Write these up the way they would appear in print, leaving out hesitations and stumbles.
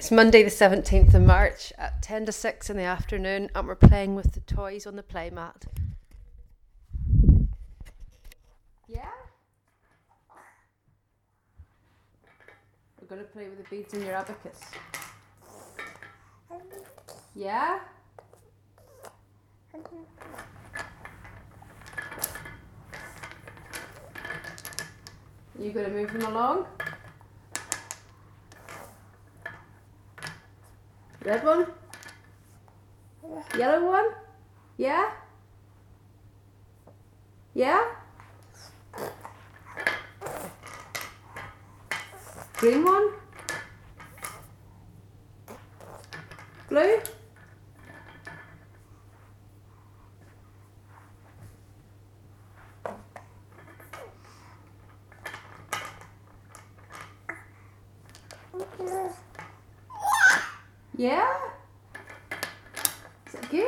It's Monday the 17th of March at 10 to 6 in the afternoon, and we're playing with the toys on the playmat. Yeah? We're going to play with the beads in your abacus. Yeah? You going to move them along? Red one? Yellow one? Yeah? Yeah? Green one? Blue? Yeah? Is that good?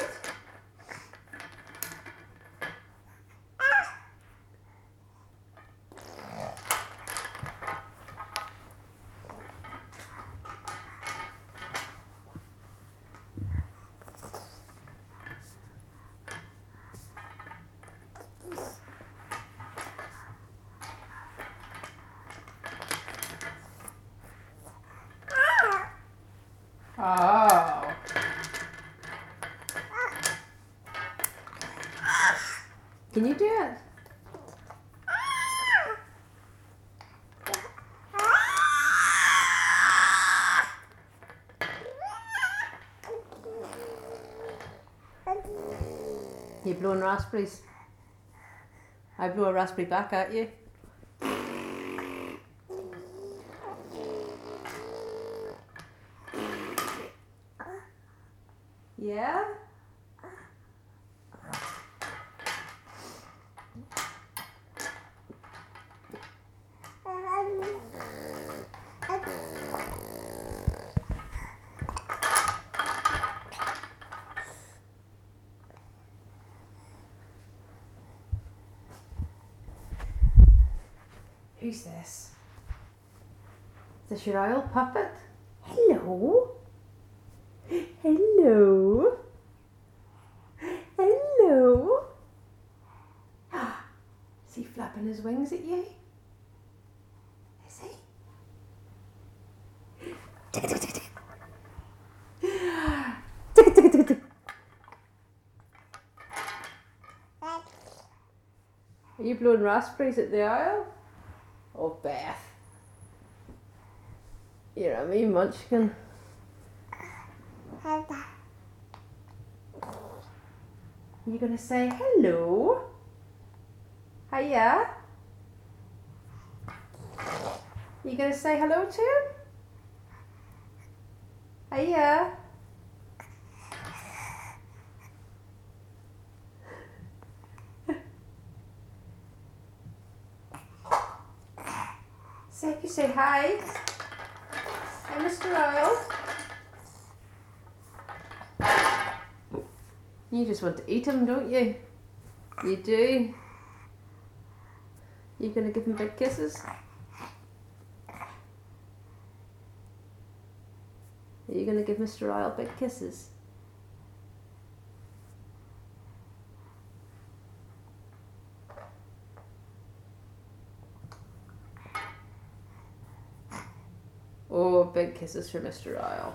Oh. Can you do it? You blowing raspberries? I blow a raspberry back at you. Yeah? Who's this? Is this your owl puppet? Hello? Hello? Hello? Is he flapping his wings at you? Is he? Are you blowing raspberries at the owl? Oh, Beth. You're a wee munchkin. Are you going to say hello? Hiya? You going to say hello to him? Hiya? You say hi. Hi, Mr. Owl. You just want to eat him, don't you? You do. You gonna give him big kisses? Are you gonna give Mr. Owl big kisses? Oh, big kisses for Mr. Owl.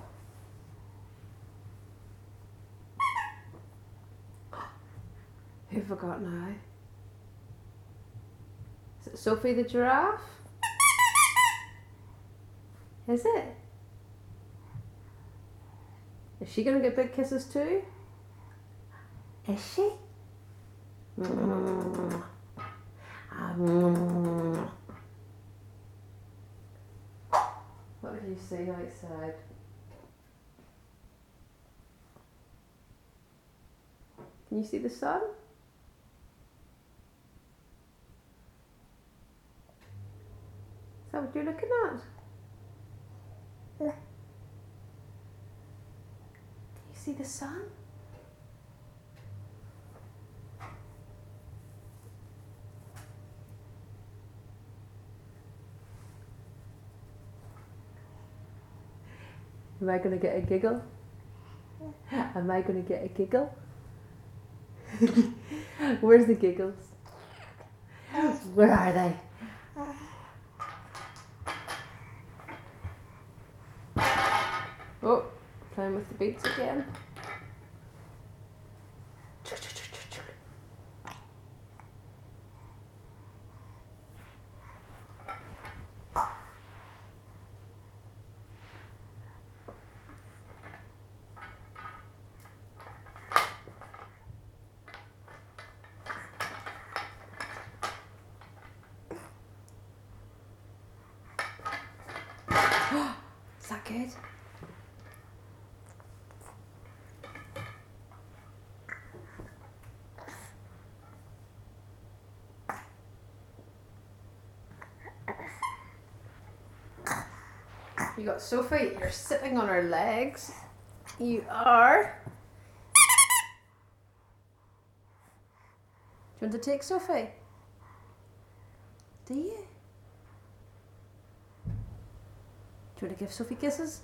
Who forgot now? Is it Sophie the giraffe? Is it? Is she gonna get big kisses too? Is she? What did you see outside? Can you see the sun? Is that what you're looking at? Can you see the sun? Am I going to get a giggle? Am I going to get a giggle? Where's the giggles? Where are they? Oh, playing with the beats again. Is that good? You got Sophie, you're sitting on her legs. You are. Do you want to take Sophie? Do you? Do you want to give Sophie kisses?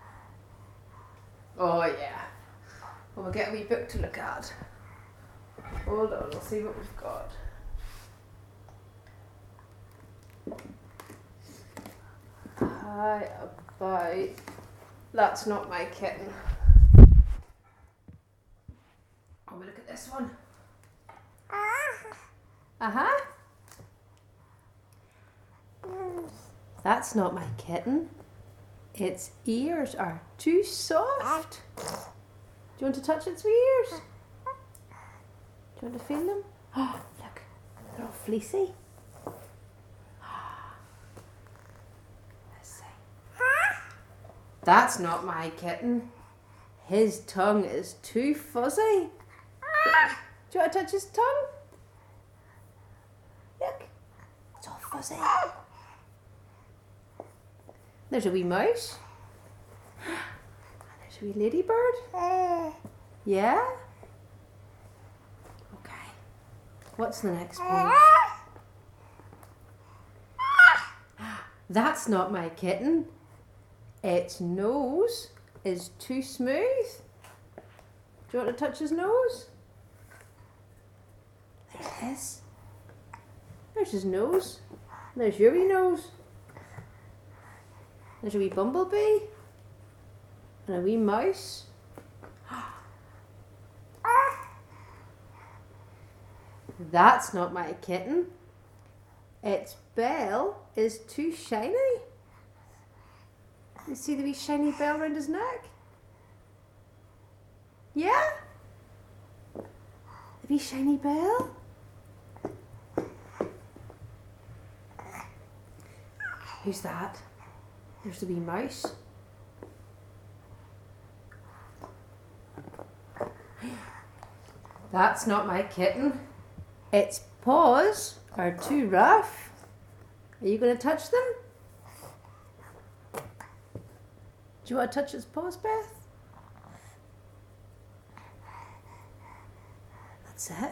Oh yeah. Well, we'll get a wee book to look at. Hold on, we'll see what we've got. How about That's Not My Kitten? Oh, we look at this one. Uh-huh. That's not my kitten. Its ears are too soft. Do you want to touch its ears? Do you want to feel them? Oh, look, they're all fleecy. Let's see. That's not my kitten. His tongue is too fuzzy. Do you want to touch his tongue? Look, it's all fuzzy. There's a wee mouse. And there's a wee ladybird. Yeah? Okay. What's the next page? That's not my kitten. Its nose is too smooth. Do you want to touch his nose? There it is. There's his nose. There's your wee nose. There's a wee bumblebee. And a wee mouse. That's not my kitten. Its bell is too shiny. You see the wee shiny bell around his neck? Yeah? The wee shiny bell? Who's that? There's the wee mouse. That's not my kitten. Its paws are too rough. Are you going to touch them? Do you want to touch its paws, Beth? That's it.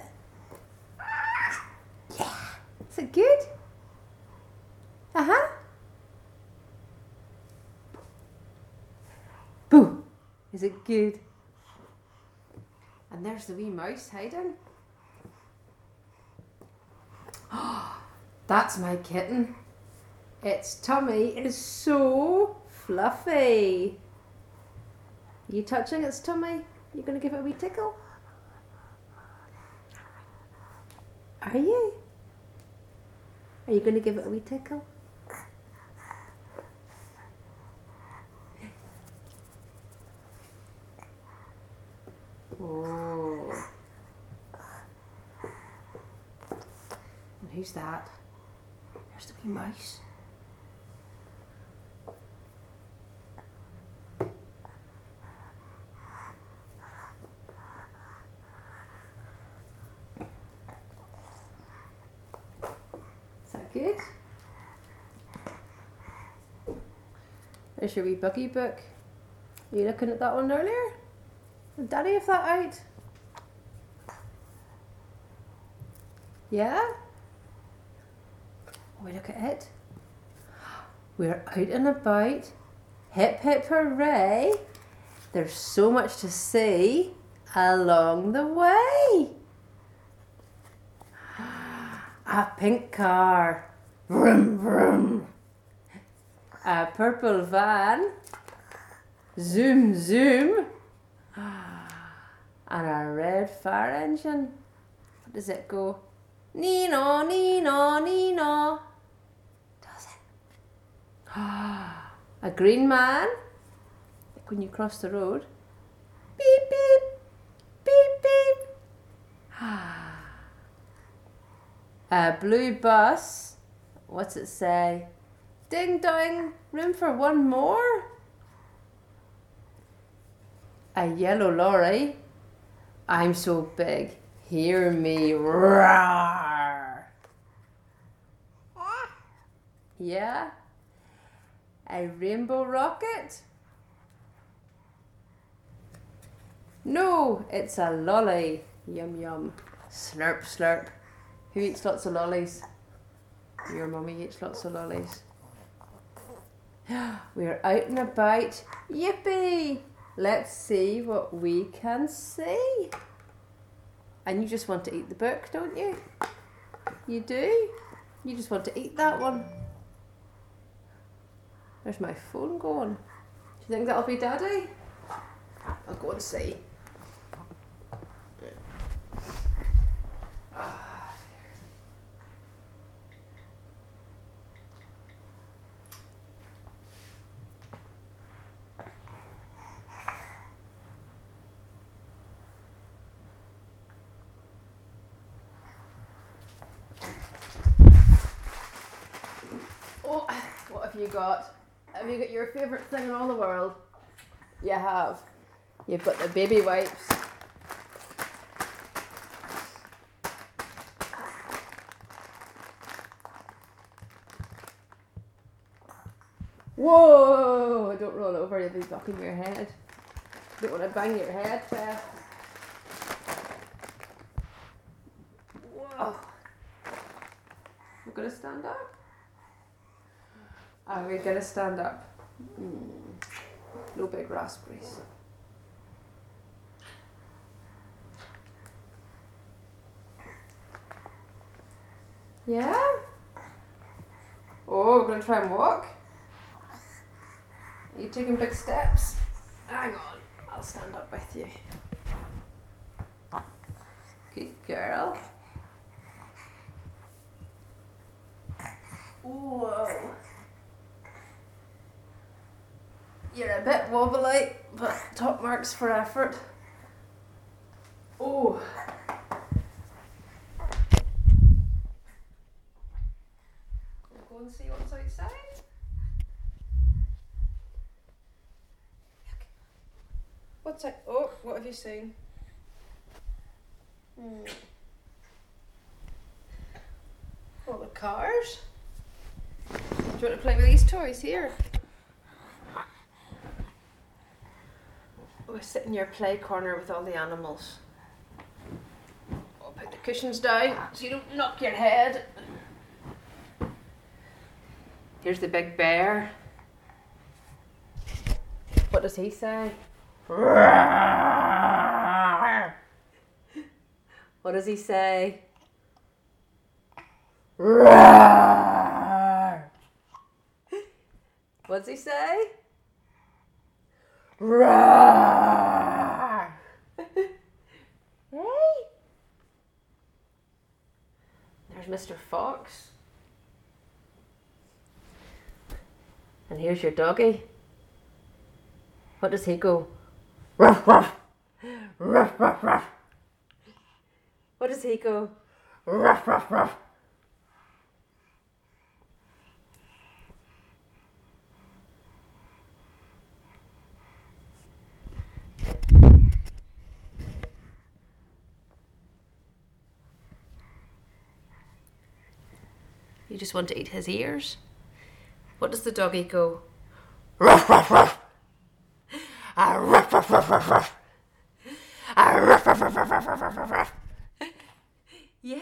Yeah. Is it good? Uh-huh. Boo! Is it good? And there's the wee mouse hiding. Oh, that's my kitten. Its tummy is so fluffy. Are you touching its tummy? You going to give it a wee tickle? Are you? Are you going to give it a wee tickle? Oh. And who's that? There's the wee mouse. Is that good? There's your wee buggy book. Were you looking at that one earlier? Did Daddy have that out? Yeah? Oh, look at it. We're out and about. Hip hip hooray. There's so much to see along the way. A pink car. Vroom vroom. A purple van. Zoom zoom. And a red fire engine. What does it go? Nee-no, nee-no, nee-no. Does it? A green man. Like when you cross the road. Beep, beep. Beep, beep. A blue bus. What's it say? Ding dong. Room for one more. A yellow lorry. I'm so big. Hear me roar. Yeah. A rainbow rocket. No, it's a lolly. Yum yum. Slurp slurp. Who eats lots of lollies? Your mummy eats lots of lollies. We're out and about. Yippee! Let's see what we can see. And you just want to eat the book, don't you? You do? You just want to eat that one. There's my phone going. Do you think that'll be Daddy? I'll go and see. Oh, what have you got? Have you got your favourite thing in all the world? You have. You've got the baby wipes. Whoa! Don't roll over, you'll be knocking your head. Don't want to bang your head, Beth. Whoa! We're going to stand up? Are we going to stand up? No big raspberries. Yeah? Oh, we're going to try and walk? Are you taking big steps? Hang on, I'll stand up with you. Good girl. Whoa. You're a bit wobbly, but top marks for effort. Oh. We'll go and see what's outside. What's it? Oh, what have you seen? All the cars. Do you want to play with these toys here? We'll sit in your play corner with all the animals. I'll put the cushions down so you don't knock your head. Here's the big bear. What does he say? What does he say? What does he say? Hey! There's Mr. Fox. And here's your doggy. What does he go? Ruff, ruff. Ruff, ruff, ruff. What does he go? Ruff, ruff, ruff. You just want to eat his ears? What does the doggy go? Ruff, ruff, ruff. Ruff, ruff, ruff, ruff, ruff. Ruff, ruff, ruff, ruff, ruff, ruff, ruff, ruff. Yeah?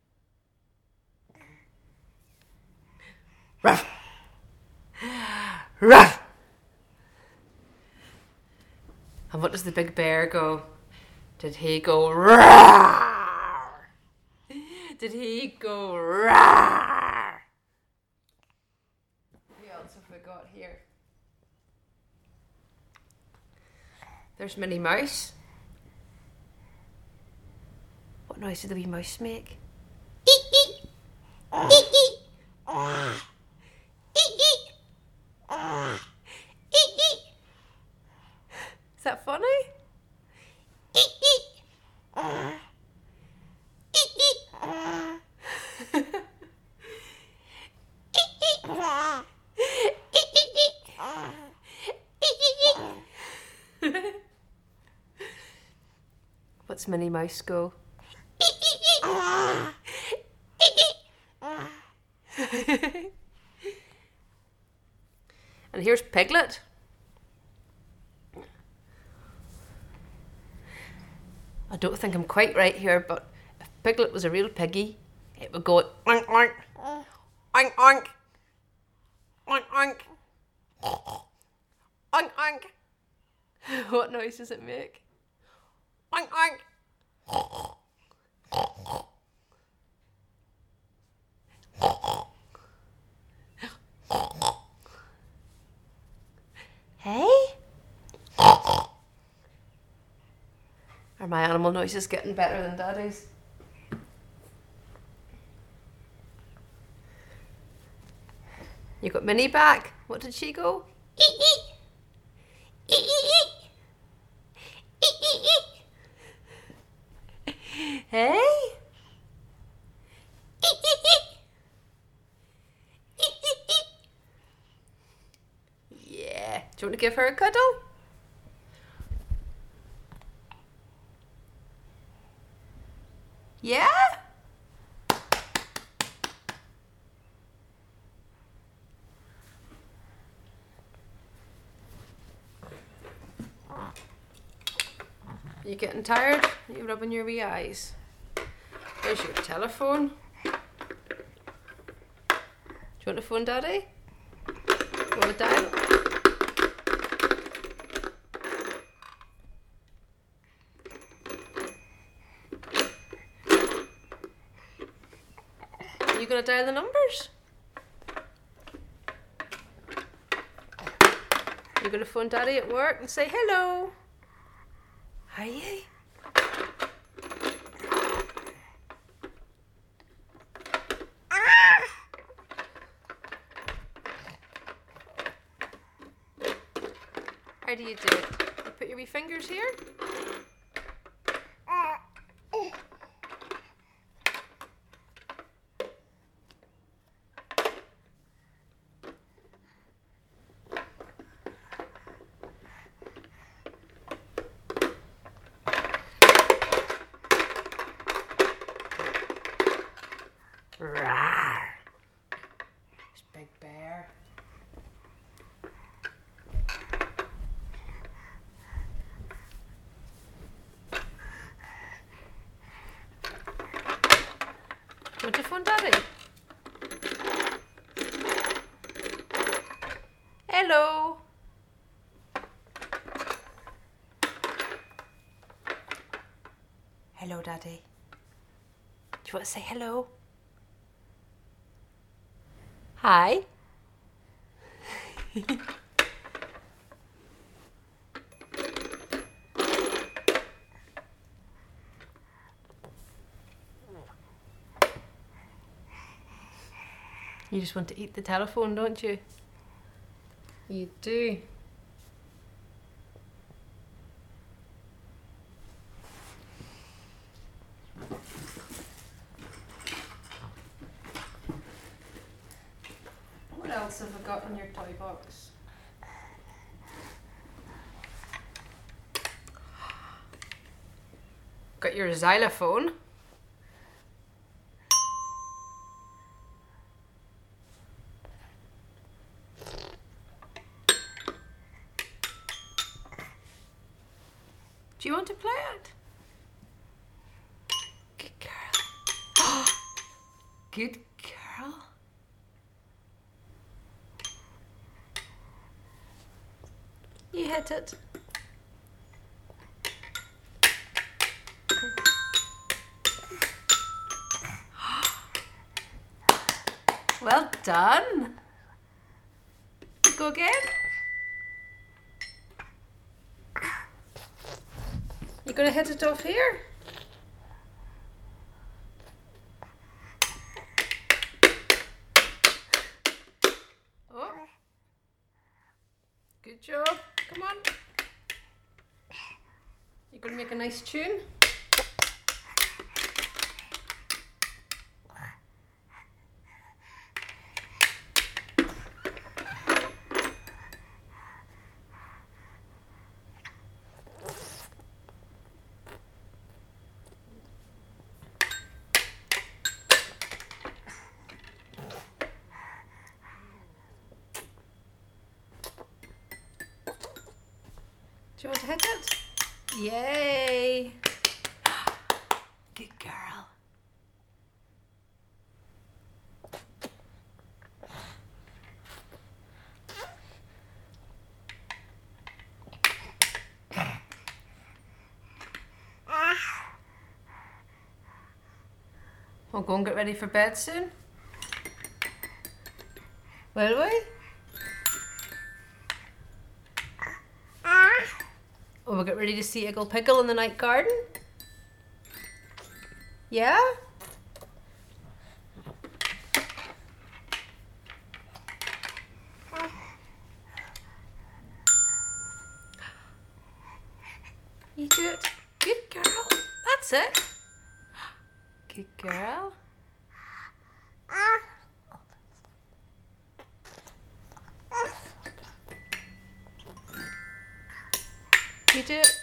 Ruff. Ruff! And what does the big bear go? Did he go roar? Did he go roar? What else have we got here? There's Minnie Mouse. What noise did the wee mouse make? Is that funny? What's Minnie Mouse go? And here's Piglet. I don't think I'm quite right here, but if Piglet was a real piggy, it would go oink oink, oink oink, oink oink, oink oink. What noise does it make? Oink oink. Hey? Are my animal noises getting better than Daddy's? You got Minnie back. What did she go? Hey? Yeah. Do you want to give her a cuddle? Yeah? You getting tired? Are you rubbing your wee eyes? There's your telephone. Do you want a phone, Daddy? You want to dial? Are you going to dial the numbers? You're going to phone Daddy at work and say hello. Are you? How do you do it? You put your wee fingers here. Rawr. There's Big Bear. Want to phone Daddy? Hello. Hello, Daddy. Do you want to say hello? Hi. You just want to eat the telephone, don't you? You do. What else have I got in your toy box? Got your xylophone. Do you want to play it? Good girl. Good girl. You hit it. Well done. Go again. You're going to hit it off here. Oh. Good job. Come on. You're going to make a nice tune. Do you want to hit it? Yay! Good girl. We'll go and get ready for bed soon. Will we? Oh, we'll get ready to see Iggle Piggle in the night garden? Yeah? You do it. Good girl. That's it. Good girl. You do it.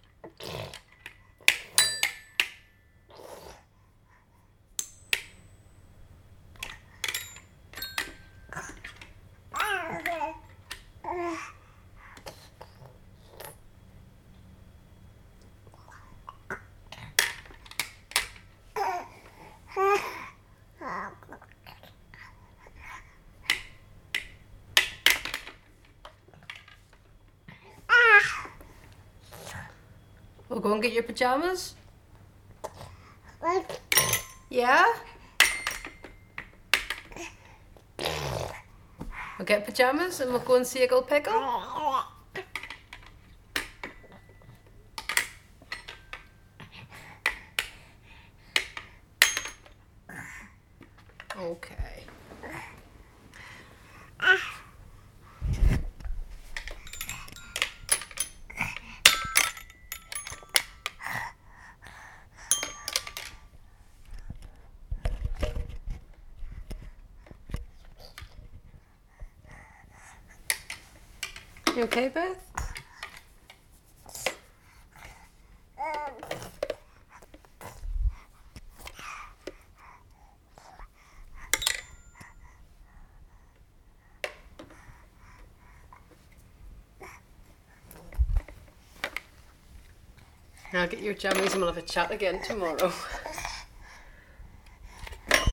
We'll go and get your pajamas? Yeah? We'll get pajamas and we'll go and see Iggle Piggle? Okay. You okay, Beth? I'll get your jammies and we'll have a chat again tomorrow.